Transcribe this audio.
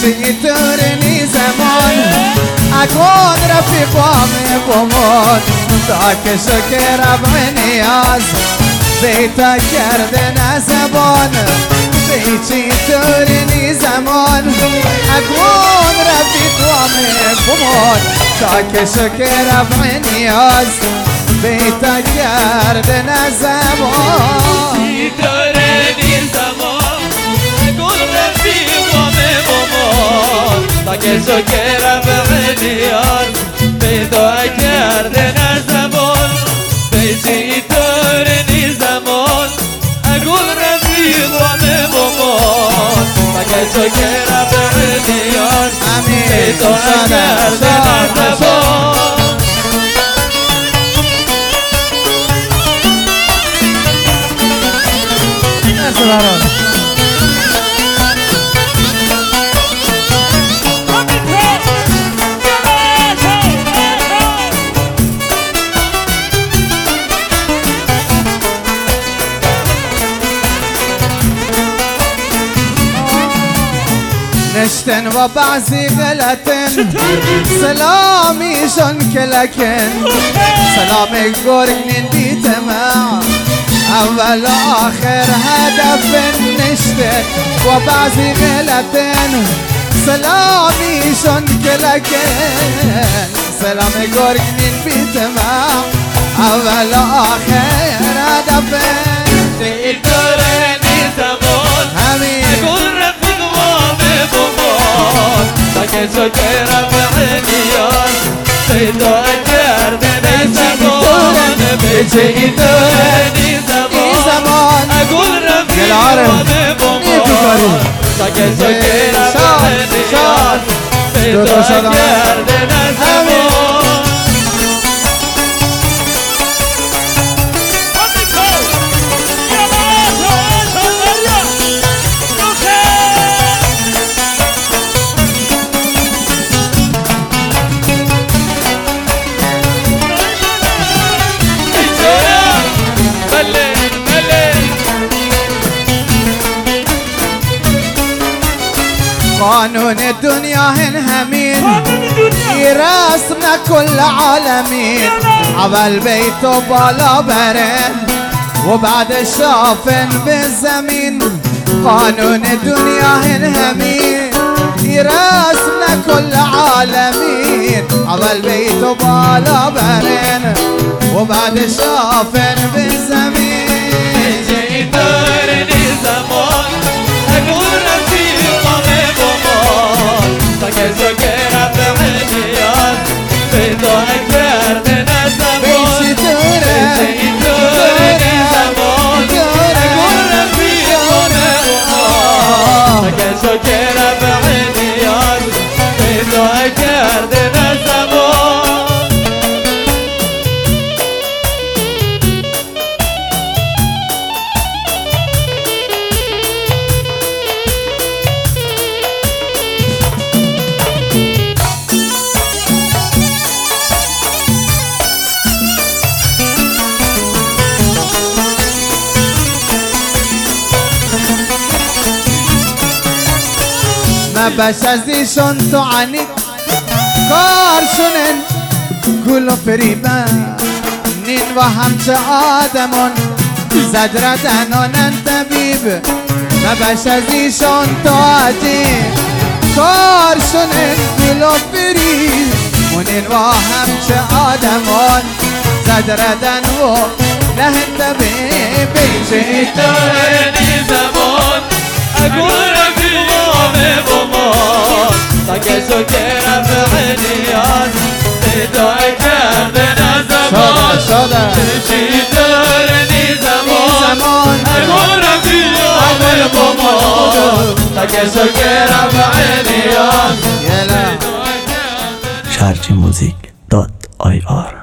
بيجي تورني زمان اكون رفيقهم بموت تاك شكر بعنياز بيتك كردنا زبان بيجي تورني زمان اكون رفيقهم بموت تاك شكر بعنياز بيتك كردنا زبان بيجي تورني زمان اكون رفيقهم بموت تاك شكر بعنياز بيتك كردنا زبان بيجي تورني زمان اقول رفيقهم بموت تاك شكر بعنياز بيتك كردنا زبان نشتن وبعزي غلطن سلامي شن كلكن سلامي قرن بيتمع أول آخر هدف نشتن وبعزي غلطن سلامي شن كلكن سلامي قرن بيتمع أول آخر هدف تقدرني زمان أقول رفيقهم بموت تاك شكر بعنياز بيتك كردنا زمان بيجي تورني زمان أقول رفيقهم بموت تاك شكر بعنياز بيتك كردنا زمان قانون الدنيا هنهمين يرسمنا كل عالمين عبال بيته بالا برين وبعد الشافن بالزمين قانون الدنيا هنهمين يرسمنا كل عالمين عبال بيته بالا برين وبعد الشافن بالزمين بيجي تورني زمان أقول رفيقهم بموت تاك شكر بعنياز بيتك كردنا زمان بيجي تورني زمان أقول رفيقهم بموت تاك شكر بعنياز بيتك كردنا زمان ما بشازي شون تعنيك کار شنن گل و فریبن نین و همچه آدمون زجردنانن طبیب مبش از ایشان تاجی کار شنن گل و فریب منین و همچه آدمون زجردن و لهن طبیب شیطانی زمان اقول رفیقم بمان تاکه شکرم عنیان پیدا کردن زمان شیطانی زمان اقول رفیقم بمان تاکه شکرم عنیان sharjmusic.ir